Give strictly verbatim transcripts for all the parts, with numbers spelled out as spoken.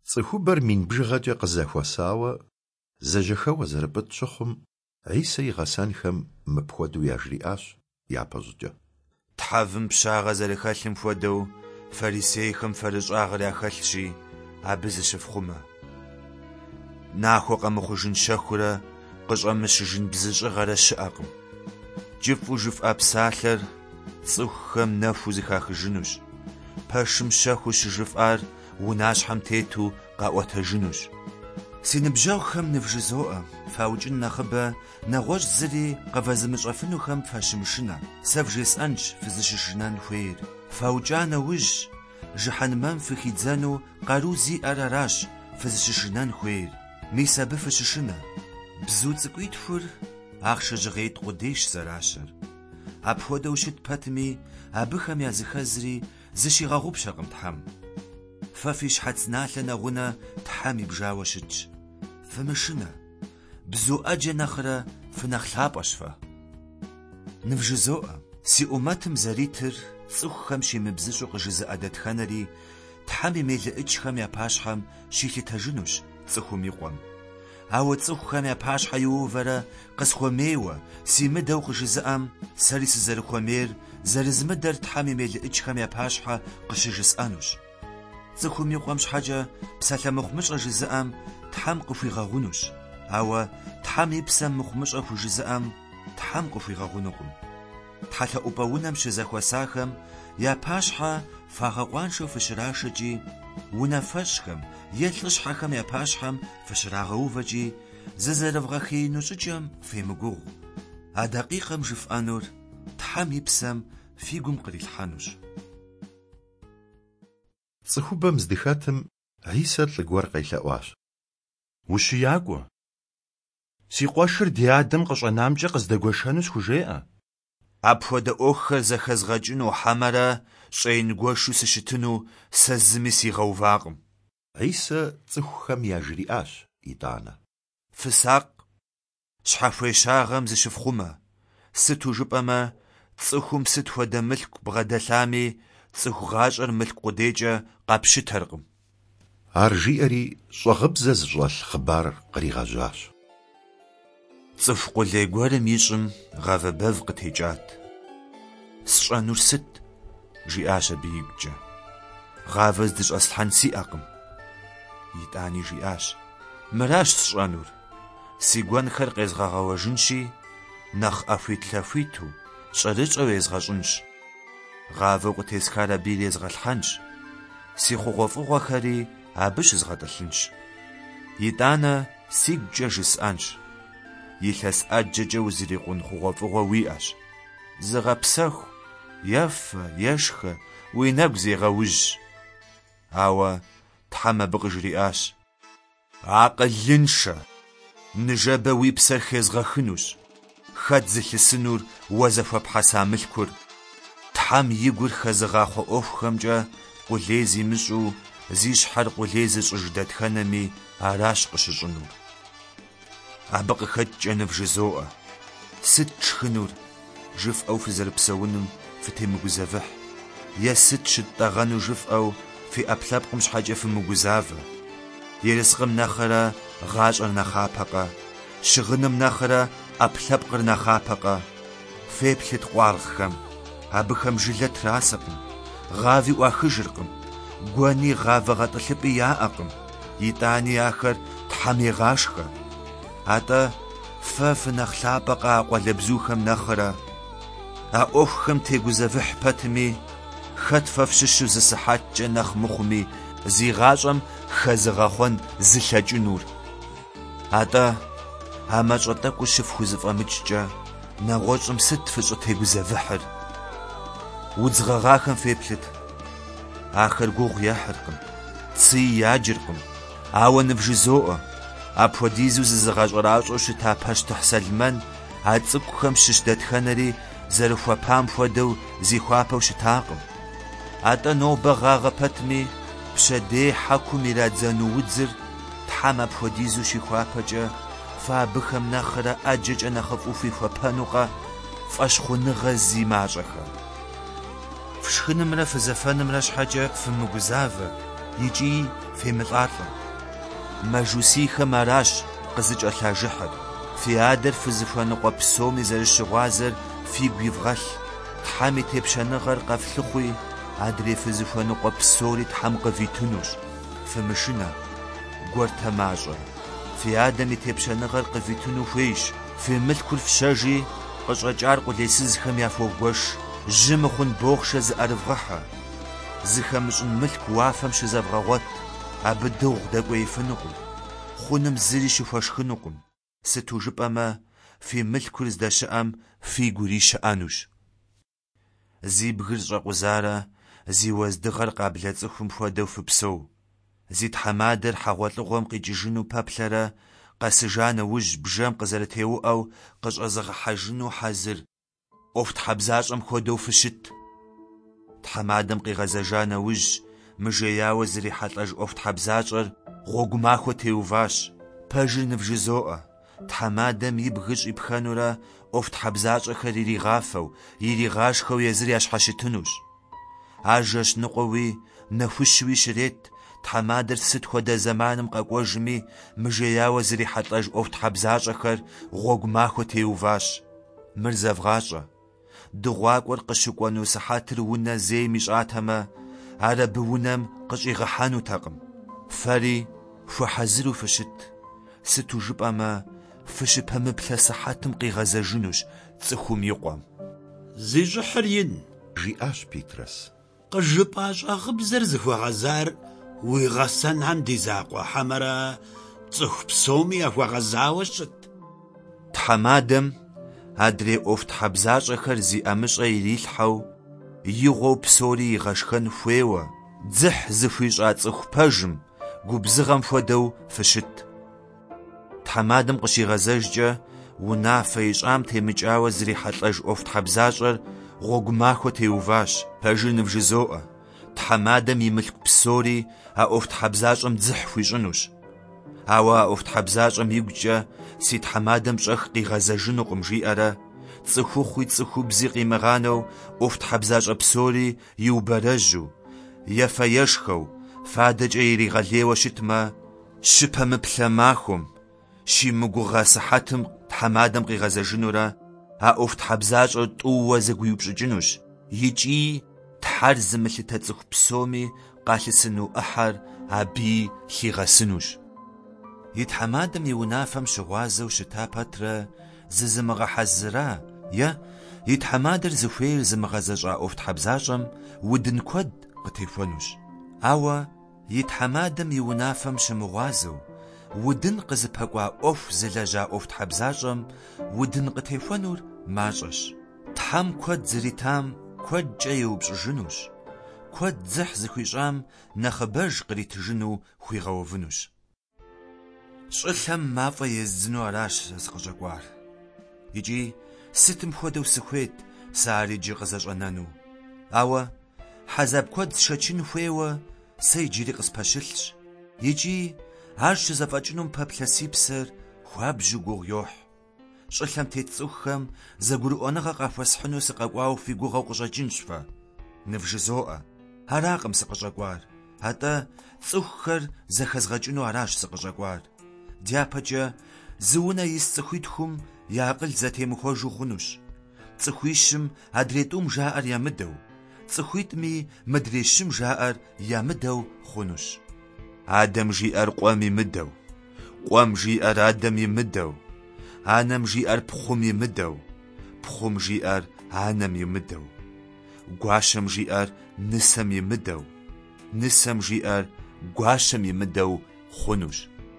Цӏыхубэр мин бжыгъэкӏэ къызэхуэсауэ, зэжьэхэуэ зэрыпӏыт щыхъум, Исэ и гъэсэнхэм мыпхуэдэу яжриӏащ япэ щӏыкӏэ. Тхьэвым пщагъэ зэрыхэлъым хуэдэу фарисейхэм фэрыщӏагъыр яхэлъщи, абы зыщыфхъумэ. Нахуэ къэмыхъужын щэхурэ къыщӏэмыщыжын бзыщӏыгъэрэ щыӏэкъым. КӀыфӀу жыфӀа псалъэр цӀыхухэм нэхуу зыхахыжынущ. Пэшым щэхуу щыжыфӀар унащхьэм тету къаӀуэтэжынущ. Си ныбжьэгъухэм нывжызоӀэ, фаукӀын нэхъыбэ нэгъуэщӀ зыри къэвэзымыщӀэфынухэм фащымышынэ. Сэ вжесӀэнщ фызыщышынэн хуейр. ФаукӀа нэужь, жыхьэнмэм фыхидзэну къару зиӀэр аращ фызыщышынэн хуейр. Мис абы фыщышынэ. Бзу цӀыкӀуитхур ахъшэжьыгъеитӀ къудейщ зэращэр. Апхуэдэу щыт пэтми, абыхэм языхэзри зыщигъэгъупщэкъым Тхьэм. Фэ фи щхьэцналъэ нэгъунэ Тхьэм ибжауэ щытщ. Фымышынэ. Бзу Ӏэджэ нэхърэ фынэхъ лъапӀэщ фэ. НывжызоӀэ, си Ӏумэтым зэритыр цӀыхухэм щимыбзыщӀу къыжызыӀэ дэтхэнэри Тхьэм и мелыӀыкӀхэм я пащхьэм щилъытэжынущ цӀыхум и къуэм. Ауэ цӀыхухэм я пащхьэ иувэрэ къысхуэмейуэ, си мыдэу къыжызыӀэм, сэри сызэрыхуэмейр зэрызмыдэр Тхьэм и мелыӀыкӀхэм я пащхьэ къыщыжысӀэнущ. Цӏыхум и къуэм щхьэкӀэ псалъэмыхъумыщӀэ жызыӀэм Тхьэм къыхуигъэгъунущ. Ауэ Тхьэм и псэм мыхъумыщӀэ хужызыӀэм Тхьэм къыхуигъэгъунукъым. Тхьэлъэӏупӏэ унэм щызэхуэсахэм я пащхьэ фагъэкъуаншэу фыщрашэкӀи, унафэщӀхэм е лӀыщхьэхэм я пащхьэм фыщрагъэувэкӀи, зызэрывгъэхъеину щӀыкӀэм фемыгугъ. А дакъикъэм жыфӀэнур Тхьэм и псэм фи гум кърилъхьэнущ. Цӏыхубэм здыхэтым Исэ лӀы гуэр къелъэӀуащ. Ущыякӏуэ. Си къуэшыр ди адэм къыщӀэнамкӀэ къыздэгуэшэну схужеӀэ. Апхуэдэ Ӏуэхухэр зэхэзгъэкӀыну хьэмэрэ щӀейн гуэшу сыщытыну сэ зыми сигъэувакъым. Исэ цӀыхухэм яжриӏащ итӀанэ. Фысакъ, щхьэхуещагъэм зыщыфхъумэ. Сыту жыпӀэмэ, цӀыхум сыт хуэдэ мылъку бгъэдэлъами, цӀыху гъащӀэр мылъку къудейкӀэ къапщытэркъым. Ар жиӀэри щӀэгъыбзэ зыщӀэлъ хъыбар къригъэжьащ. Цӏыху къулей гуэрым и щӏым гъавэ бэв къытекӀат. «Сщӏэнур сыт?» жиӏащ абы игукӏэ. «Гъавэ здыщӏэслъхьэн сиӏэкъым», итӏани жиӏащ. «Мыращ сщӏэнур. Си гуэнхэр къезгъэгъэуэжынщи, нэхъ ӏэхуитлъэхуиту, щӏэрыщӏэу езгъэщӏынщ. Гъавэу къытесхар абы ирезгъэлъхьэнщ. Си хъугъуэфӏыгъуэхэри абы щызгъэтӏылъынщ. ИтӀанэ сигукӏэ жысӏэнщ. Илъэс ӏэджэкӏэ узырикъун хъугъуэфӏыгъуэ уиӏэщ. Зыгъэпсэху, ефэ, ешхэ, уи нэгу зегъэужь». Ауэ Тхьэм абы къыжриӏащ: «Акъылыншэ, ныжэбэ уи псэр хезгъэхынущ. Хэт зылъысынур уэ зэхуэпхьэса мылъкур?» Тхьэм и гур хэзыгъахъуэ ӏуэхухэмкӏэ къулей зимыщӏу, зи щхьэр къулей зыщӏыж дэтхэнэми аращ къыщыщӏынур. Абы къыхэкӏкӏэ нывжызоӏэ. Сыт шхынур? Жыфӏэу фызэрыпсэунум фытемыгузэвыхь. Е сыт щыттӏэгъэну жыфӏэу фи ӏэпкълъэпкъым щхьэкӏэ фымыгузавэ. Ерыскъым нэхърэ гъащӏэр нэхъапэкъэ? Щыгъыным нэхърэ ӏэпкълъэпкъыр нэхъапэкъэ? Феплъыт къуаргъхэм. Абыхэм жылэ трасэкъым. Гъави ӏуахыжыркъым. Гуэни гъавэ гъэтӏылъыпӏи яӏэкъым. ИтӀани ахэр Тхьэм егъашхэ. АтӀэ фэ фынэхъ лъапӀэкъэ а къуалэбзухэм нэхърэ? А ӏуэхухэм тегузэвыхь пэтми, хэт фэ фщыщу зы сыхьэткӀэ нэхъ мыхъуми, зи гъащӀэм хэзыгъэхъуэн зылъэкӀынур? АтӀэ а мащӀэ тӀэкӀур щыфхузыфӀэмыкӀкӀэ, нэгъуэщӀым сыт фыщӀытегузэвыхьыр? Удз гъэгъахэм феплъыт. Ахэр гугъу ехьыркъым, цый яджыркъым. Ауэ нывжызоӏэ, апхуэдизу зызыгъэщӏэращӏэу щыта Пащтыхь Сэлмэн а цӏыкӏухэм щыщ дэтхэнэри зэрыхуэпам хуэдэу зихуапэу щытакъым. АтӀэ нобэ гъагъэ пэтми, пщэдей хьэкум ирадзэну удзыр Тхьэм апхуэдизу щихуапэкӏэ, фэ абыхэм нэхърэ ӏэджэкӏэ нэхъыфӏу фихуэпэнукъэ фӏэщхъуныгъэ зи мащӏэхэ. Фшхынымрэ фызэфэнымрэ щхьэкӏэ фымыгузавэ, икӏи фемылӏалӏэ. Мэжусийхэм аращ къызыкӏэлъажыхьыр. Фи адэр фызыхуэныкъуэ псоми зэрыщыгъуазэр фигу ивгъэлъ. Тхьэм и тепщэныгъэр къэфлъыхъуи, адрей фызыхуэныкъуэ псори Тхьэм къывитынущ. Фымышынэ, гуэртэ мащӏэ. Фи адэм и тепщэныгъэр къывитыну хуейщ. Фи мылъкур фщэжи, къыщӏэкӏар къулейсызхэм яфогуэш. Жьы мыхъун бохъшэ зыӏэрывгъэхьэ. Зыхэмыщӏын мылъку уафэм щызэвгъэгъуэт. Абы дыгъу дэкӏуеифынукъым. Хъуным зыри щыхуэшхынукъым. Сыту жыпӏэмэ, фи мылъкур здэщыӏэм фигури щыӏэнущ. Зи бгыр щӏэкъузарэ, зи уэздыгъэр къаблэ цӏыхум хуэдэу фыпсэу. Зи тхьэмадэр хьэгъуэлӏыгъуэм къикӏыжыну пэплъэрэ, къэсыжа нэужь бжэм къызэрытеуӏэу къыщӏэзыгъэхьэжыну хьэзыр. ӏуэхутхьэбзащӏэм хуэдэу фыщыт. Тхьэмадэм къигъэзэжа нэужь, мыжеяуэ зрихьэлӏэж ӏуэхутхьэбзащӏэр гъуэгу махуэ теуващ. Пэжыр ныбжызоӏэ. Тхьэмадэм и бгыр щӏипхэнурэ ӏуэхутхьэбзащӏэхэр иригъафэу, иригъашхэу езыр ящхьэщытынущ. Ажэщ ныкъуэуи, нэхущууи щрет. Тхьэмадэр сыт хуэдэ зэманым къэкӏуэжми, мыжеяуэ зрихьэлӏэж ӏуэхутхьэбзащӏэхэр гъуэгу махуэ теуващ. Мыр зэвгъащӏэ. Дыгъуакӏуэр къыщыкӏуэну сыхьэтыр унэ зейм ищӏатэмэ, ар абы унэм къыщӏигъэхьэнутэкъым. Фэри хуэхьэзыру фыщыт. Сыту жыпӏэмэ, фыщыпэмыплъэ сыхьэтым къигъэзэжынущ цӏыхум и къуэм. Зи щӏыхьыр ин, жиӏащ Питрос. къыжыпӏа щӏэгъыбзэр зыхуэгъэзар уи гъэсэнхэм ди закъуэ хьэмэрэ цӏыху псоми яхуэгъэзауэ щыт. Тхьэмадэм адрей ӏуэхутхьэбзащӏэхэр зи ӏэмыщӏэ ирилъхьэу, игъуэу псори игъэшхэн хуейуэ, дзыхь зыхуищӏа цӏыху пэжым, губзыгъэм хуэдэу фыщыт. Тхьэмадэм къыщигъэзэжкӏэ, унафэ ищӏам темыкӏауэ зрихьэлӏэж ӏуэхутхьэбзащӏэр гъуэгу махуэ теуващ. Пэжыр ныбжызоӏэ. Тхьэмадэм и мылъку псори а ӏуэхутхьэбзащӏэм дзыхь хуищӏынущ. Ауэ а ӏуэхутхьэбзащӏэм игукӏэ си тхьэмадэм щӏэх къигъэзэжынукъым жиӏэрэ, цӏыхухъуи цӏыхубзи къимыгъанэу ӏуэхутхьэбзащӏэ псори иубэрэжьу, ефэ-ешхэу, фадэкӏэ иригъэлейуэ щытмэ, щыпэмыплъэ махуэм, щимыгугъэ сыхьэтым тхьэмадэм къигъэзэжынурэ а ӏуэхутхьэбзащӏэр тӏууэ зэгуиупщӏыкӏынущ, икӏи тхьэр зымылъытэ цӏыху псоми къалъысыну ӏыхьэр аби хигъэсынущ. И тхьэмадэм и унафэм щыгъуазэу щыта пэтрэ зызымыгъэхьэзыра, е и тхьэмадэр зыхуейр зымыгъэзэщӏа ӏуэхутхьэбзащӏэм удын куэд къытехуэнущ. Ауэ и тхьэмадэм и унафэм щымыгъуазэу, удын къызыпэкӏуа ӏуэху зылэжьа ӏуэхутхьэбзащӏэм удын къытехуэнур мащӏэщ. Тхьэм куэд зыритам куэдкӏэ еупщӏыжынущ. Куэд дзыхь зыхуищӏам нэхъыбэж къритыжыну хуигъэувынущ. Щӏылъэм мафӏэ ездзыну аращ сыкъыщӏэкӏуар. Икӏи сытым хуэдэу сыхуейт сэ ар иджы къызэщӏэнэну. Ауэ хьэзэб куэд сшэчын хуейуэ сэ иджыри къыспэщылъщ. Икӏи ар щызэфӏэкӏынум пэплъэ си псэр хуабжьу гугъу йохь. Щӏылъэм тет цӏыхухэм зэгурыӏуэныгъэ къахуэсхьыну сыкъэкӏуауэ фи гугъэу къыщӏэкӏынщ фэ. Нывжызоӏэ. Аракъым сыкъыщӏэкӏуар. Атӏэ цӏыхухэр зэхэзгъэкӏыну аращ сыкъыщӏэкӏуар. Дяпэкӏэ зы унэ ис цӏыхуитхум и акъыл зэтемыхуэжу хъунущ. Цӏыхуищым адрей тӏум жаӏэр ямыдэу, цӏыхуитӏми мыдрей щым жаӏэр ямыдэу хъунущ. Адэм жиӏэр къуэм имыдэу, къуэм жиӏэр адэм имыдэу, анэм жиӏэр пхъум имыдэу, пхъум жиӏэр анэм имыдэу, гуащэм жиӏэр нысэм имыдэу, нысэм жиӏэр гуащэм имыдэу хъунущ.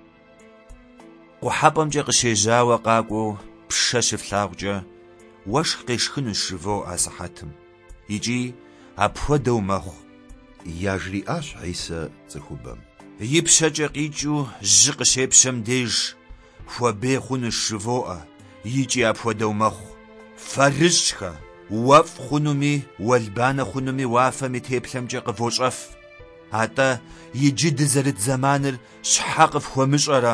Къухьэпӏэмкӏэ къыщежьауэ къакӏуэу пшэ щыфлъагъукӏэ уэшх къешхынущ жывоӏэ а сыхьэтым. Икӏи апхуэдэу мэхъу. Яжриӏащ Ӏисэ цӏыхубэм. И пщэкӏэ къикӏыу жьы къыщепщэм деж хуэбей хъунущ жывоӏэ, икӏи апхуэдэу мэхъу. Фэрыщӏхэ, уэфӏ хъунуми, уэлбанэ хъунуми уафэм и теплъэмкӏэ къывощӏэф. Атӏэ иджы дызэрыт зэманыр щхьэ къыфхуэмыщӏэрэ?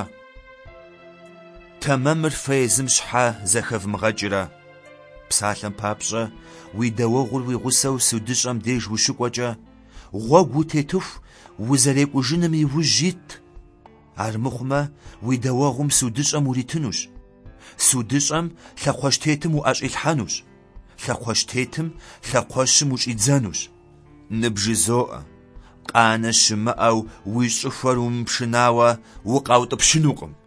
Тэмэмыр фэ езым щхьэ зэхэвмыгъэкӏрэ? Псалъэм папщӏэ уи дэуэгъур уи гъусэу судыщӏэм деж ущыкӏуэкӏэ, гъуэгу утетыху узэрекӏужыным и уж ит. Армыхъумэ, уи дэуэгъум судыщӏэм уритынущ. Судыщӏэм лъэкхъуэщ тетым уӏэщӏилъхьэнущ. Лъэкхъуэщ тетым лъэкхъуэщым ущӏидзэнущ. Ныбжызоӏэ, къанэ щымыӏэу уи щӏыхуэр умыпшынауэ укъаутӏыпщынукъым.